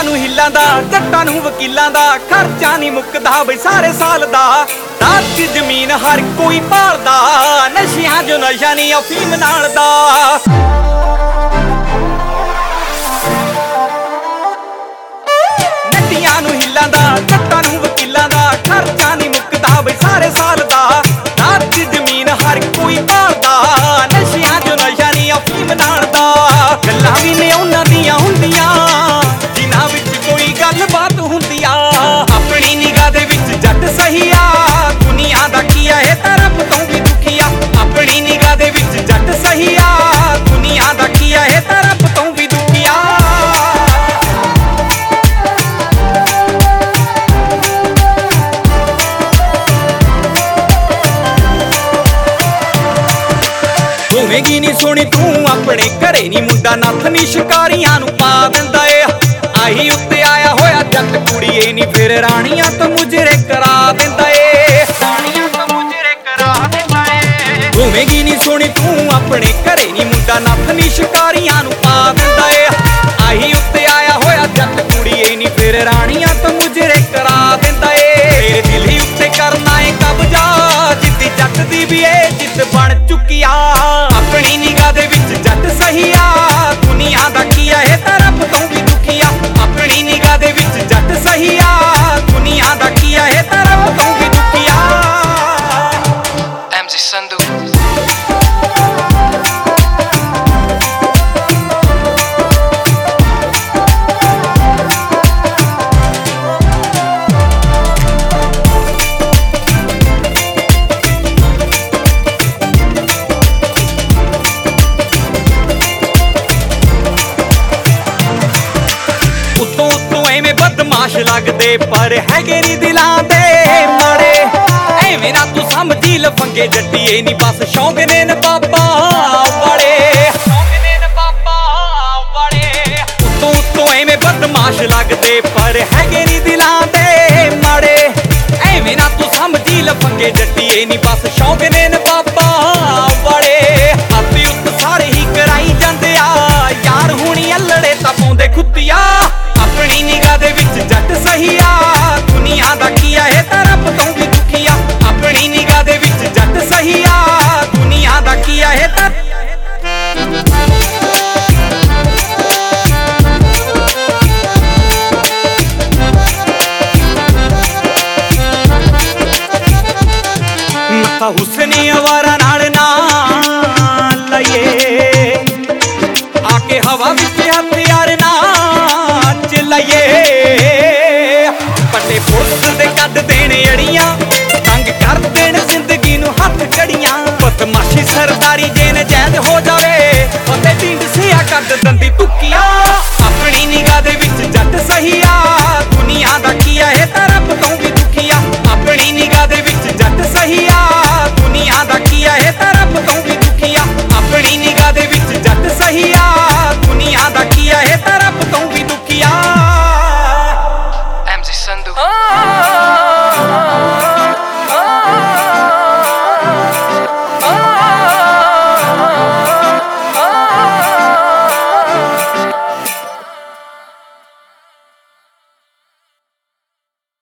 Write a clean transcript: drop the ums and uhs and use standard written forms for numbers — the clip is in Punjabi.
ਨੱਤੀਆਂ ਨੂੰ ਹਿੱਲਾਂ ਦਾ, ਜੱਟਾਂ ਨੂੰ ਵਕੀਲਾਂ ਦਾ, ਖਰਚਾ ਨਹੀਂ ਮੁੱਕਦਾ ਬਈ ਸਾਰੇ ਸਾਲ ਦਾ। ਰਾਤ ਦੀ ਜ਼ਮੀਨ ਹਰ ਕੋਈ ਭਾਲਦਾ, ਨਸ਼ਿਆਂ ਜੋ ਨਸ਼ਾ ਨਹੀਂ ਅਫੀਮ ਨਾਲ ਦਾ। ਨੱਤੀਆਂ ਨੂੰ ਹਿੱਲਾਂ ਦਾ, ਜੱਟਾਂ ਨੂੰ ਵਕੀਲਾਂ ਦਾ, ਖਰਚਾ ਨਹੀਂ ਮੁੱਕਦਾ ਬਈ ਸਾਰੇ ਸਾਲ ਦਾ। ਰਾਤ ਦੀ ਜ਼ਮੀਨ ਹਰ ਕੋਈ ਭਾਲਦਾ, ਨਸ਼ਿਆਂ ਜੋ ਨਸ਼ਾ ਨਹੀਂ ਅਫੀਮ ਨਾਲ ਦਾ। ਗੱਲਾਂ ਵੀ ਨੇ ਉਹਨਾਂ ਦੀਆਂ ਹੁੰਦੀਆਂ ਜਿਨ੍ਹਾਂ ਵਿੱਚ ਕੋਈ ਗੱਲਬਾਤ ਹੁੰਦੀ ਆ। ਆਪਣੀ ਨਿਗਾਹ ਦੇ ਵਿੱਚ ਜੱਟ ਸਹੀ ਆ, ਦੁਨੀਆ ਦਾ ਕੀ ਆ ਇਹ ਤਾਂ ਰੱਬ ਤੋਂ ਵੀ ਦੁਖੀ ਆ। ਆਪਣੀ ਨਿਗਾਹ ਦੇ ਵਿੱਚ ਜੱਟ ਸਹੀ ਆ, ਦੁਨੀਆ ਦਾ ਕੀ ਆ ਇਹ ਤਾਂ ਰੱਬ ਤੋਂ ਵੀ ਦੁਖੀ ਆ। ਹੋਵੇਗੀ ਨੀ ਸੋਹਣੀ ਤੂੰ ਆਪਣੇ ਘਰੇ ਨੀ, ਮੁੰਡਾ ਨੱਥ ਨੀ ਸ਼ਿਕਾਰੀਆਂ ਨੂੰ ਪਾ ਦਿੰਦਾ ਏ। ਆਹੀ ਉੱਤੇ ਆਇਆ ਹੋਇਆ ਜੱਟ ਕੁੜੀਏ ਨੀ, ਫਿਰ ਰਾਣੀਆਂ ਤੋਂ ਮੁਜਰੇ ਕਰਾ ਦਿੰਦਾ ਏ। ਰਾਣੀਆਂ ਤੋਂ ਮੁਜਰੇ ਕਰਾ ਦਿੰਦਾ ਏ। ਹੋਵੇਗੀ ਨੀ ਸੋਹਣੀ ਤੂੰ ਆਪਣੇ ਘਰੇ ਨੀ, ਮੁੰਡਾ ਨੱਥ ਨੀ ਸ਼ਿਕਾਰੀਆਂ ਨੂੰ ਪਾ ਦਿੰਦਾ ਏ। ਆਹੀ ਉੱਤੇ ਆਇਆ ਹੋਇਆ ਜੱਟ ਕੁੜੀਏ ਨੀ, ਫਿਰ ਰਾਣੀਆਂ ਤੋਂ ਮੁਜਰੇ ਕਰਾ ਦਿੰਦਾ ਏ। ਤੇਰੇ ਦਿਲ ਹੀ ਉੱਤੇ ਕਰਨਾ ਏ ਕਬਜ਼ਾ, ਜਿੱਦੀ ਜੱਟ ਦੀ ਵੀ ਏ ਜਿੱਦ ਬਣ ਚੁੱਕੀ ਆ। ਆਪਣੀ ਨਿਗਾਹ ਦੇ ਵਿੱਚ ਜੱਟ ਸਹੀ ਆ, ਦੁਨੀਆ ਦਾ ਕੀ ਆ ਇਹ ਤਾਂ ਰੱਬ ਤੋਂ ਵੀ ਦੁਖੀ ਆ। ਆਪਣੀ ਨਿਗਾਹ ਦੇ ਵਿੱਚ ਜੱਟ ਸਹੀ ਆ, ਦੁਨੀਆ ਦਾ ਕੀ ਆ ਇਹ ਤਾਂ ਰੱਬ ਤੋਂ ਵੀ ਦੁਖੀ ਆ। MC Sandu ਬਦਮਾਸ਼ ਲੱਗਦੇ ਪਰ ਹੈਗੇ ਨੀ ਦਿਲਾਂ ਦੇ ਮਾੜੇ। ਐਵੇਂ ਨਾ ਤੂੰ ਸਮਝੀ ਲਫੰਗੇ ਜੱਟੀਏ ਨੀ, ਬਸ ਸ਼ੌਂਕ ਨੇ ਨ ਬਾਬਾ ਵਾਲੇ। ਸ਼ੌਂਕ ਨੇ ਨ ਬਾਬਾ ਵਾਲੇ। ਉੱਤੋਂ ਐਵੇਂ ਬਦਮਾਸ਼ ਲੱਗਦੇ ਪਰ ਹੈਗੇ ਨੀ ਦਿਲਾਂ ਦੇ ਮਾੜੇ। ਐਵੇਂ ਨਾ ਤੂੰ ਸਮਝੀ ਲਫੰਗੇ ਜੱਟੀਏ ਨੀ, ਬਸ ਸ਼ੌਂਕ ਨੇ ਨ ਬਾਬਾ ਵਾਲੇ। ਆਪੇ ਉੱਤ ਸਾਰੇ ਹੀ ਕਰਾਈ ਜਾਂਦੇ ਆ, ਯਾਰ ਹੁਣੀ ਅਲੜੇ ਤਾਂ ਪਾਉਂਦੇ ਖੁੱਤੀਆ। ਆਪਣੀ ਨਿਗਾਹ ਦੇ ਵਿੱਚ ਜੱਟ ਸਹੀ ਆ, ਦੁਨੀਆ ਦਾ ਕੀ ਆ ਇਹ ਤਾਂ ਰੱਬ ਤੋਂ ਵੀ ਦੁਖੀ ਆ। ਆਪਣੀ ਨਿਗਾਹ ਦੇ ਵਿੱਚ ਜੱਟ ਸਹੀ ਆ, ਦੁਨੀਆ ਦਾ ਕੀ ਆ ਇਹ ਤਾਂ। ਨੱਥਾ ਹੁਸਨੇ ਅਵਾਰਾ